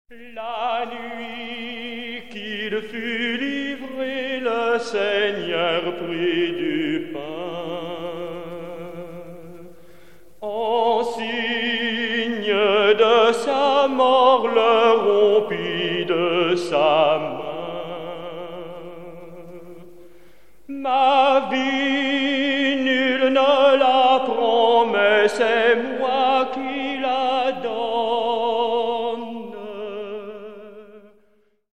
La nuit qu'il fut livré, le Seigneur prit du pain. En signe de sa mort, le rompit de sa main. Ma vie, nul ne la prend, mais c'est moi qui